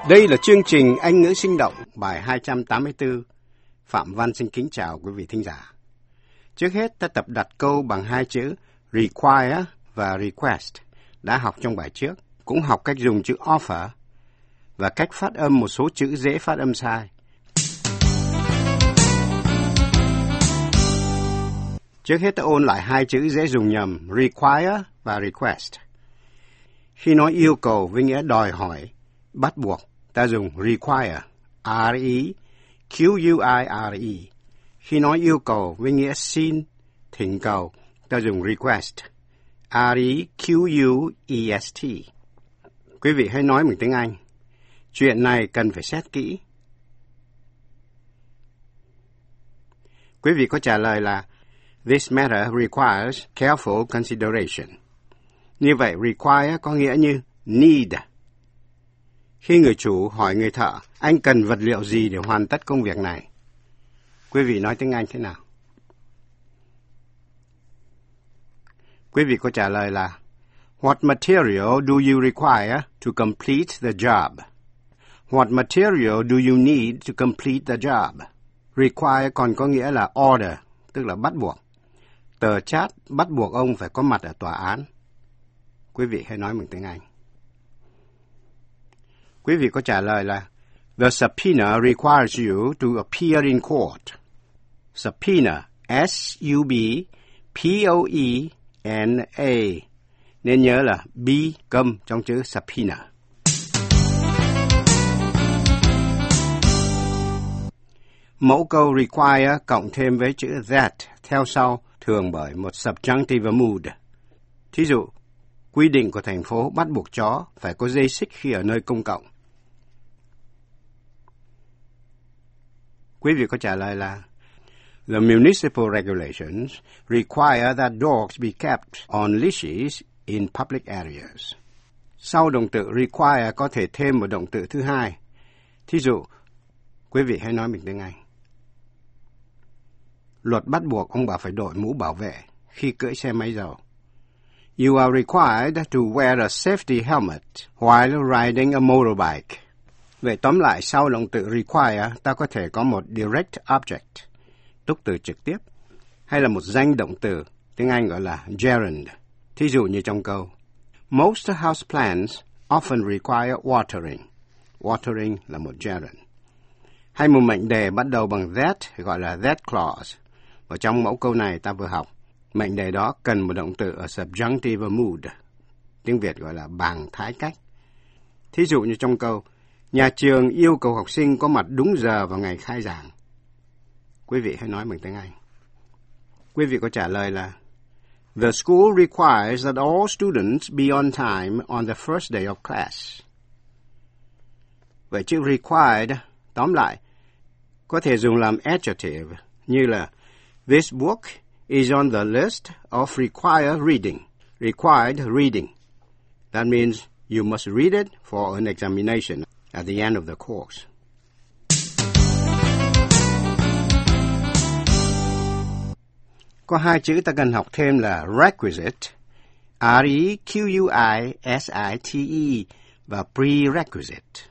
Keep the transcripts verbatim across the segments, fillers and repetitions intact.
Đây là chương trình Anh ngữ sinh động bài hai trăm tám mươi tư. Phạm Văn xin kính chào quý vị thính giả. Trước hết ta tập đặt câu bằng hai chữ require và request đã học trong bài trước, cũng học cách dùng chữ offer và cách phát âm một số chữ dễ phát âm sai. Trước hết ta ôn lại hai chữ dễ dùng nhầm require và request. Khi nói yêu cầu với nghĩa đòi hỏi, bắt buộc, ta dùng require, R-E-Q-U-I-R-E. Khi nói yêu cầu với nghĩa xin, thỉnh cầu, ta dùng request, R-E-Q-U-E-S-T. Quý vị hãy nói bằng tiếng Anh. Chuyện này cần phải xét kỹ. Quý vị có trả lời là This matter requires careful consideration. Như vậy, require có nghĩa như need. Khi người chủ hỏi người thợ, anh cần vật liệu gì để hoàn tất công việc này? Quý vị nói tiếng Anh thế nào? Quý vị có trả lời là What material do you require to complete the job? What material do you need to complete the job? Require còn có nghĩa là order, tức là bắt buộc. Tờ chat bắt buộc ông phải có mặt ở tòa án. Quý vị hãy nói bằng tiếng Anh. Quý vị có trả lời là The subpoena requires you to appear in court. Subpoena, S U B P O E N A. Nên nhớ là B câm trong chữ subpoena. Mẫu câu require cộng thêm với chữ that theo sau thường bởi một subjunctive mood. Thí dụ, quy định của thành phố bắt buộc chó phải có dây xích khi ở nơi công cộng. Quý vị có trả lời là The municipal regulations require that dogs be kept on leashes in public areas. Sau động từ require có thể thêm một động từ thứ hai. Thí dụ, quý vị hãy nói bằng tiếng Anh. Luật bắt buộc ông bà phải đội mũ bảo vệ khi cưỡi xe máy dầu. You are required to wear a safety helmet while riding a motorbike. Vậy tóm lại, sau động từ require, ta có thể có một direct object, túc từ trực tiếp, hay là một danh động từ, tiếng Anh gọi là gerund. Thí dụ như trong câu, Most house plants often require watering. Watering là một gerund. Hay một mệnh đề bắt đầu bằng that, gọi là that clause. Và trong mẫu câu này ta vừa học, mệnh đề đó cần một động từ ở subjunctive mood. Tiếng Việt gọi là bàng thái cách. Thí dụ như trong câu, nhà trường yêu cầu học sinh có mặt đúng giờ vào ngày khai giảng. Quý vị hãy nói bằng tiếng Anh. Quý vị có trả lời là The school requires that all students be on time on the first day of class. Vậy chữ required, tóm lại, có thể dùng làm adjective như là This book is on the list of required reading. Required reading. That means you must read it for an examination at the end of the course. Có hai chữ ta cần học thêm là requisite, R-E-Q-U-I-S-I-T-E và prerequisite,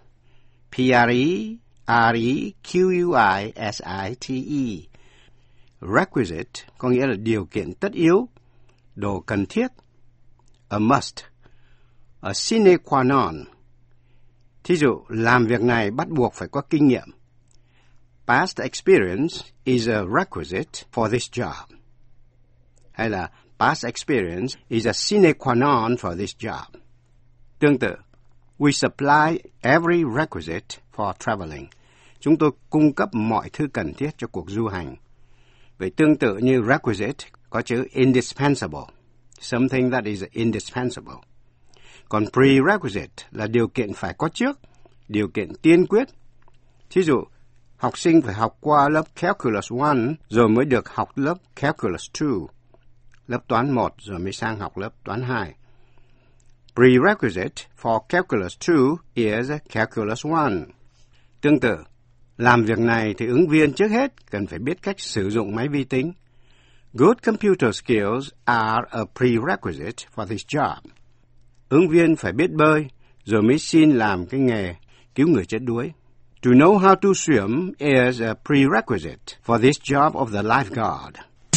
P-R-E-R-E-Q-U-I-S-I-T-E. Requisite có nghĩa là điều kiện tất yếu, đồ cần thiết, a must, a sine qua non. Thí dụ, làm việc này bắt buộc phải có kinh nghiệm. Past experience is a requisite for this job. Hay là past experience is a sine qua non for this job. Tương tự, we supply every requisite for traveling. Chúng tôi cung cấp mọi thứ cần thiết cho cuộc du hành. Vậy tương tự như requisite có chữ indispensable, something that is indispensable. Còn prerequisite là điều kiện phải có trước, điều kiện tiên quyết. Thí dụ, học sinh phải học qua lớp Calculus một rồi mới được học lớp Calculus hai, lớp toán một rồi mới sang học lớp toán hai. Prerequisite for Calculus hai is Calculus một. Tương tự, làm việc này thì ứng viên trước hết cần phải biết cách sử dụng máy vi tính. Good computer skills are a prerequisite for this job. Ứng viên phải biết bơi rồi mới xin làm cái nghề cứu người chết đuối. To know how to swim is a prerequisite for this job of the lifeguard.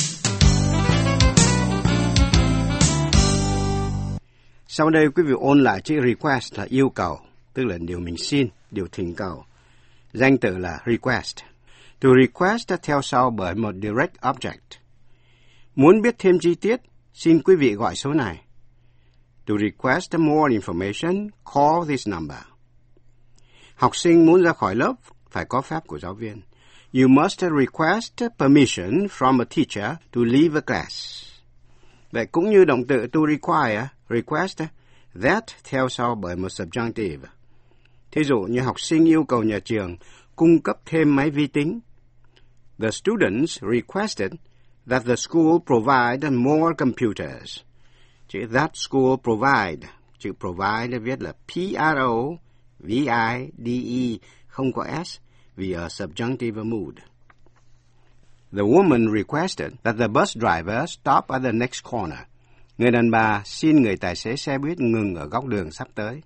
Sau đây quý vị ôn lại chữ request là yêu cầu, tức là điều mình xin, điều thỉnh cầu. Danh từ là request. To request theo sau bởi một direct object. Muốn biết thêm chi tiết, xin quý vị gọi số này. To request more information, call this number. Học sinh muốn ra khỏi lớp phải có phép của giáo viên. You must request permission from a teacher to leave a class. Vậy cũng như động từ to require, request, that theo sau bởi một subjunctive. Thí dụ như học sinh yêu cầu nhà trường cung cấp thêm máy vi tính. The students requested that the school provide more computers. Chữ that school provide, chữ provide viết là P R O V I D E, không có S vì ở subjunctive mood. The woman requested that the bus driver stop at the next corner. Người đàn bà xin người tài xế xe buýt ngừng ở góc đường sắp tới.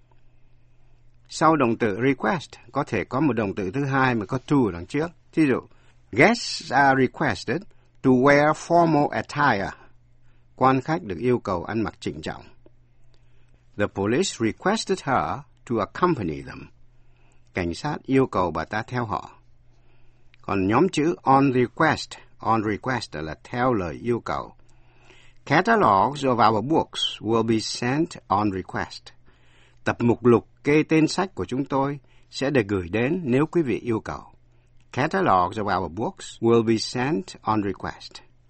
Sau động từ request có thể có một động từ thứ hai mà có to đằng trước. Thí dụ, guests are requested to wear formal attire. Quan khách được yêu cầu ăn mặc trịnh trọng. The police requested her to accompany them. Cảnh sát yêu cầu bà ta theo họ. Còn nhóm chữ on request, on request là theo lời yêu cầu. Catalogs of our books will be sent on request. Tập mục lục kê tên sách của chúng tôi sẽ được gửi đến nếu quý vị yêu cầu. Catalogs of our books will be sent on request.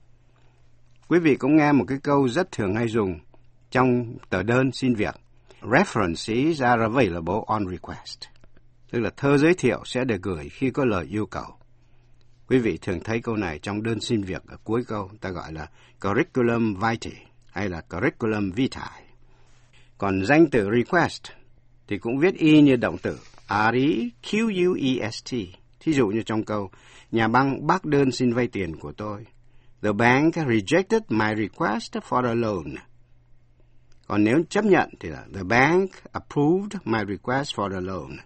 Quý vị cũng nghe một cái câu rất thường hay dùng trong tờ đơn xin việc. References are available on request. Tức là thơ giới thiệu sẽ được gửi khi có lời yêu cầu. Quý vị thường thấy câu này trong đơn xin việc ở cuối câu, ta gọi là curriculum vitae hay là curriculum vitae. Còn danh từ request thì cũng viết y như động từ R E Q U E S T. Thí dụ như trong câu, nhà băng bác đơn xin vay tiền của tôi. The bank rejected my request for a loan. Còn nếu chấp nhận thì là the bank approved my request for a loan.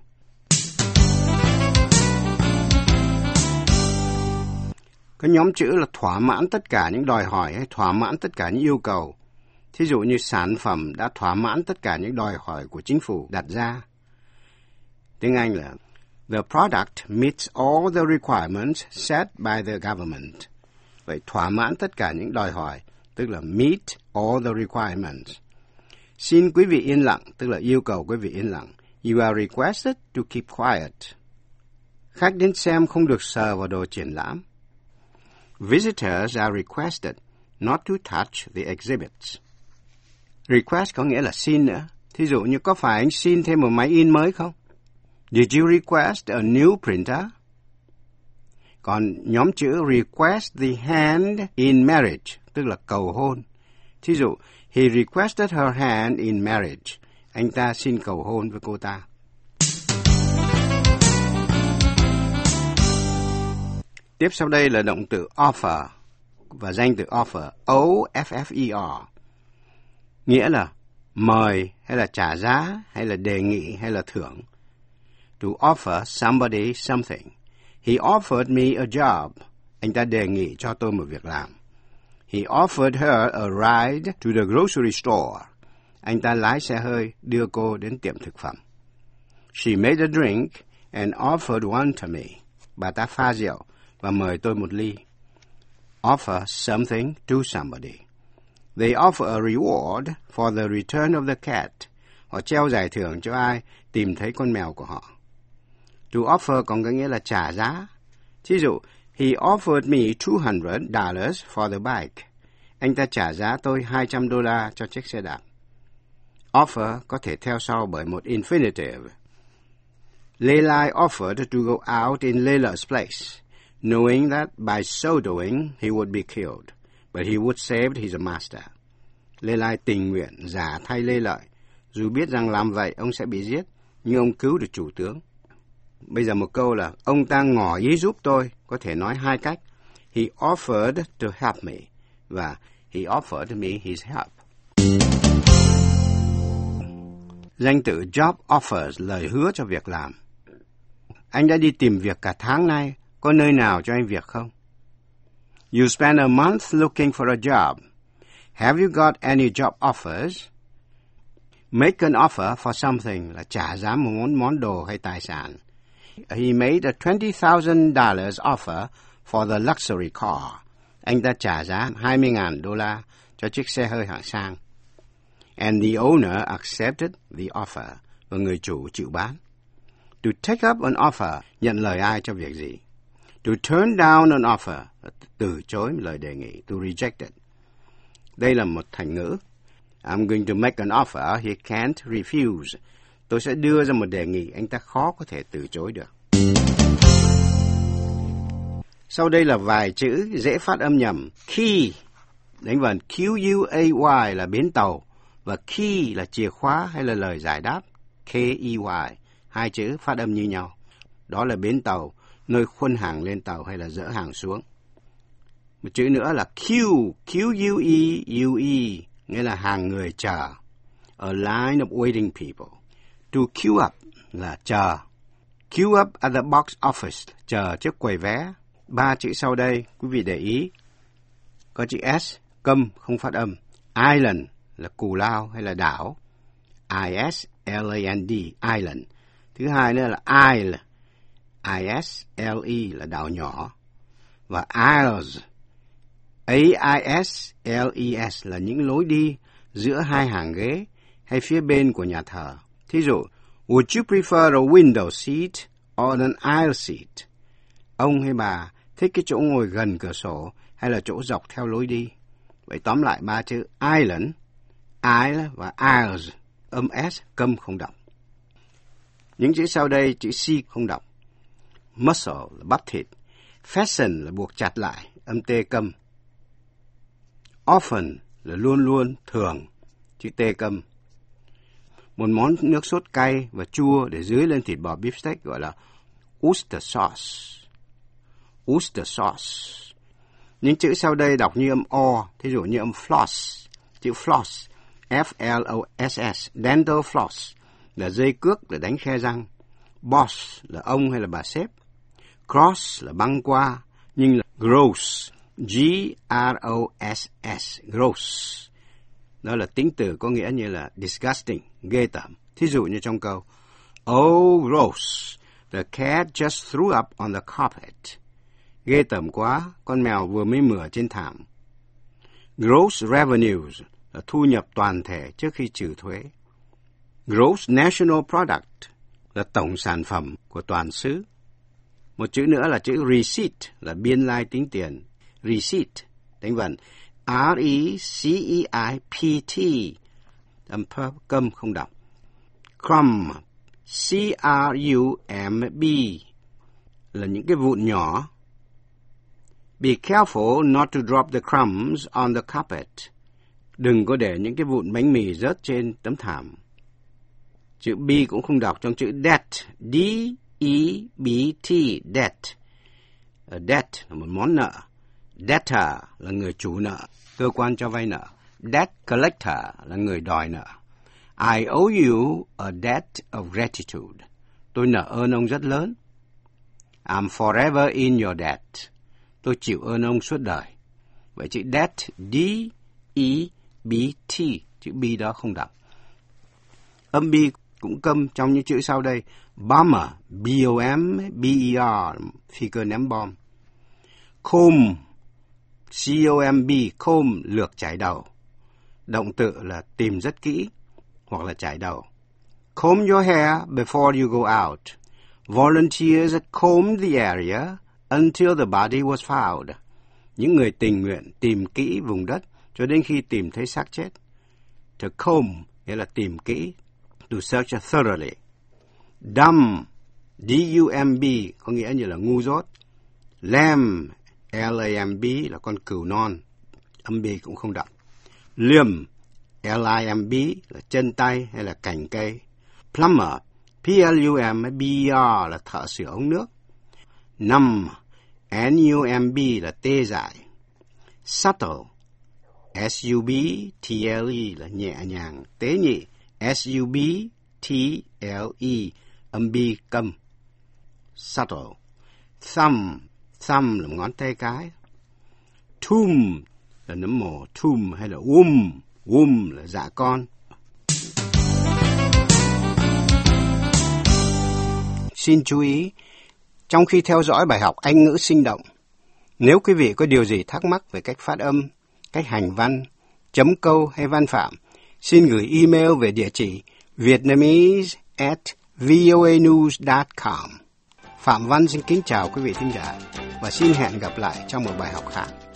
Cái nhóm chữ là thỏa mãn tất cả những đòi hỏi hay thỏa mãn tất cả những yêu cầu. Thí dụ như sản phẩm đã thỏa mãn tất cả những đòi hỏi của chính phủ đặt ra. Tiếng Anh là the product meets all the requirements set by the government. Vậy thỏa mãn tất cả những đòi hỏi, tức là meet all the requirements. Xin quý vị yên lặng, tức là yêu cầu quý vị yên lặng. You are requested to keep quiet. Khách đến xem không được sờ vào đồ triển lãm. Visitors are requested not to touch the exhibits. Request có nghĩa là xin nữa. Thí dụ như có phải anh xin thêm một máy in mới không? Did you request a new printer? Còn nhóm chữ request the hand in marriage, tức là cầu hôn. Thí dụ, he requested her hand in marriage. Anh ta xin cầu hôn với cô ta. Tiếp sau đây là động từ offer và danh từ offer, O F F E R. Nghĩa là mời hay là trả giá hay là đề nghị hay là thưởng. To offer somebody something. He offered me a job. Anh ta đề nghị cho tôi một việc làm. He offered her a ride to the grocery store. Anh ta lái xe hơi đưa cô đến tiệm thực phẩm. She made a drink and offered one to me. Bà ta pha rượu và mời tôi một ly. Offer something to somebody. They offer a reward for the return of the cat. Họ treo giải thưởng cho ai tìm thấy con mèo của họ. To offer còn có nghĩa là trả giá. Thí dụ, he offered me two hundred dollars for the bike. Anh ta trả giá tôi hai trăm đô la cho chiếc xe đạp. Offer có thể theo sau bởi một infinitive. Leilai offered to go out in Leila's place, knowing that by so doing he would be killed, but he would save his master. Leilai tình nguyện giả thay Lê Lợi, dù biết rằng làm vậy ông sẽ bị giết, nhưng ông cứu được chủ tướng. Bây giờ một câu là ông ta ngỏ ý giúp tôi, có thể nói hai cách. He offered to help me và he offered me his help. Danh từ job offers, lời hứa cho việc làm. Anh đã đi tìm việc cả tháng nay, có nơi nào cho anh việc không? You spent a month looking for a job. Have you got any job offers? Make an offer for something là trả giá một món món đồ hay tài sản. He made a twenty thousand dollars offer for the luxury car. Anh ta trả giá hai mươi nghìn đô la cho chiếc xe hơi hạng sang. And the owner accepted the offer. Và người chủ chịu bán. To take up an offer, nhận lời ai cho việc gì. To turn down an offer, từ chối lời đề nghị. To reject it. Đây là một thành ngữ. I'm going to make an offer he can't refuse. Tôi sẽ đưa ra một đề nghị anh ta khó có thể từ chối được. Sau đây là vài chữ dễ phát âm nhầm. Key, đánh vần Q U A Y là bến tàu, và key là chìa khóa hay là lời giải đáp. K E Y, hai chữ phát âm như nhau. Đó là bến tàu, nơi khuân hàng lên tàu hay là dỡ hàng xuống. Một chữ nữa là queue, Q U E U E, nghĩa là hàng người chờ. A line of waiting people. To queue up là chờ. Queue up at the box office, chờ trước quầy vé. Ba chữ sau đây, quý vị để ý. Có chữ S, câm, không phát âm. Island là cù lao hay là đảo. I S L A N D, island. Thứ hai nữa là Isle, I S L E là đảo nhỏ. Và aisles, A I S L E S là những lối đi giữa hai hàng ghế hay phía bên của nhà thờ. Thí dụ, would you prefer a window seat or an aisle seat? Ông hay bà thích cái chỗ ngồi gần cửa sổ hay là chỗ dọc theo lối đi? Vậy tóm lại ba chữ island, isle và aisles, âm S câm không đọc. Những chữ sau đây chữ C không đọc. Muscle là bắp thịt. Fasten là buộc chặt lại, âm T câm. Often là luôn luôn, thường, chữ T câm. Một món nước sốt cay và chua để dưới lên thịt bò beef steak gọi là oyster sauce. Oyster sauce. Những chữ sau đây đọc như âm O, thí dụ như âm floss, chữ floss, F L O S S, dental floss, là dây cước để đánh khe răng. Boss là ông hay là bà sếp. Cross là băng qua, nhưng là gross, G R O S S, gross. Đó là tính từ có nghĩa như là disgusting, ghê tởm. Thí dụ như trong câu, oh gross, the cat just threw up on the carpet. Ghê tởm quá, con mèo vừa mới mửa trên thảm. Gross revenues là thu nhập toàn thể trước khi trừ thuế. Gross national product là tổng sản phẩm của toàn xứ. Một chữ nữa là chữ receipt là biên lai tính tiền. Receipt, đánh vần R E C E I P T, âm phơ câm không đọc. Crumb, C R U M B, là những cái vụn nhỏ. Be careful not to drop the crumbs on the carpet. Đừng có để những cái vụn bánh mì rớt trên tấm thảm. Chữ B cũng không đọc trong chữ debt, D E B T, debt. A debt là một món nợ. Debtor là người chủ nợ, cơ quan cho vay nợ. Debt collector là người đòi nợ. I owe you a debt of gratitude. Tôi nợ ơn ông rất lớn. I'm forever in your debt. Tôi chịu ơn ông suốt đời. Vậy chữ debt, D E B T, chữ B đó không đọc. Âm B cũng câm trong những chữ sau đây. Bomber, B O M B E R, phi cơ ném bom. Comb, C O M B, comb, lược chải đầu. Động từ là tìm rất kỹ hoặc là chải đầu. Comb your hair before you go out. Volunteers combed the area until the body was found. Những người tình nguyện tìm kỹ vùng đất cho đến khi tìm thấy xác chết. To comb nghĩa là tìm kỹ. To search thoroughly. Dumb, D U M B, có nghĩa như là ngu dốt. Lamb, L A M B, là con cừu non. Âm B cũng không đọc. Limb, L I M B, là chân tay hay là cành cây. Plumber, P L U M B E R, là thợ sửa ống nước. Numb, N U M B, là tê dại. Subtle, S U B T L E, là nhẹ nhàng, tế nhị. S U B T L E, âm bi câm. Subtle. Thumb, thumb là ngón tay cái. Thumb là nấm mồ, thumb hay là womb, womb là dạ con. Xin chú ý, trong khi theo dõi bài học Anh ngữ sinh động, nếu quý vị có điều gì thắc mắc về cách phát âm, cách hành văn, chấm câu hay văn phạm, xin gửi email về địa chỉ vietnamese at voanews dot com. Phạm Văn xin kính chào quý vị thính giả và xin hẹn gặp lại trong một bài học khác.